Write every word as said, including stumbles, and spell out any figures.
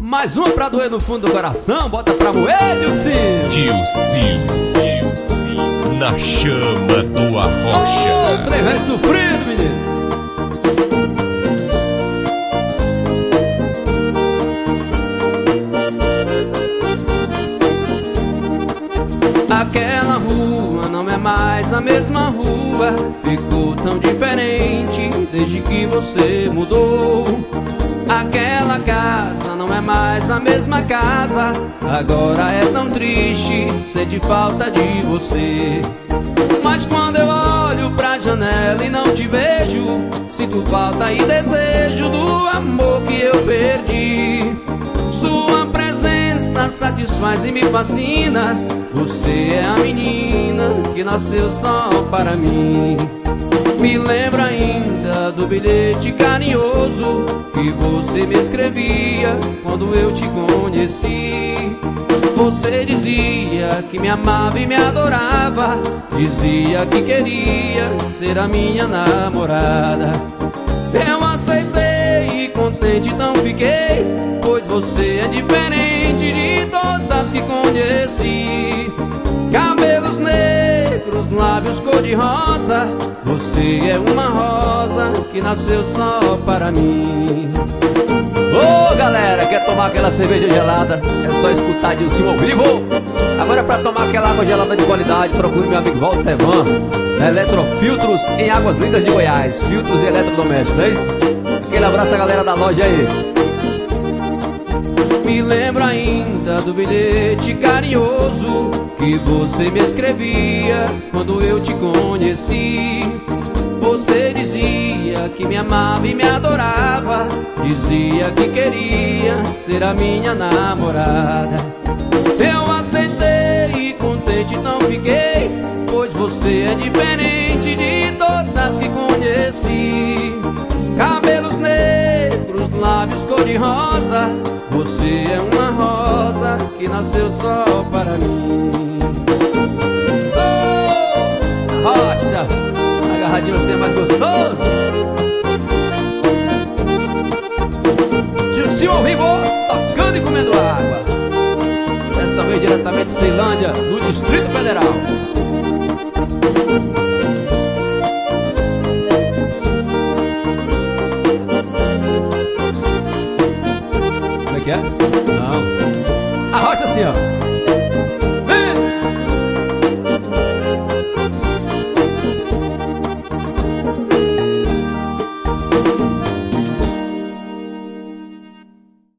Mais uma pra doer no fundo do coração. Bota pra moer, Dilcinho. Dilcinho, Dilcinho, na chama do Arrocha. Ô, trem velho sofrido, menino. Aquela rua não é mais a mesma rua. Ficou tão diferente desde que você mudou. Aquela casa não é mais a mesma casa. Agora é tão triste sentir falta de você. Mas quando eu olho pra janela e não te vejo, sinto falta e desejo do amor que eu perdi. Sua presença satisfaz e me fascina. Você é a menina que nasceu só para mim. Me lembra ainda do bilhete carinhoso que você me escrevia quando eu te conheci. Você dizia que me amava e me adorava, dizia que queria ser a minha namorada. Eu aceitei e contente não fiquei, pois você é diferente de todas que conheci. Cabelos negros, lábios cor-de-rosa, você é uma rosa que nasceu só para mim. Ô oh, galera, quer tomar aquela cerveja gelada? É só escutar Dilcinho ao vivo. Agora pra tomar aquela água gelada de qualidade, procure meu amigo Walter Evan, Eletrofiltros em Águas Lindas de Goiás. Filtros e eletrodomésticos, não é isso? Aquele abraço à galera da loja aí. Me lembro ainda do bilhete carinhoso que você me escrevia quando eu te conheci. Você dizia que me amava e me adorava, dizia que queria ser a minha namorada. Eu aceitei e contente não fiquei, pois você é diferente de todas que conheci. Cabelos negros, lábios cor-de-rosa, você é uma rosa que nasceu só para mim. Oh, Rocha, agarradinho assim é mais gostoso. Dilcinho ao vivo, tocando e comendo água. Dessa vez diretamente de Ceilândia, no Distrito Federal. Como é que é? Não. A rocha assim, ó.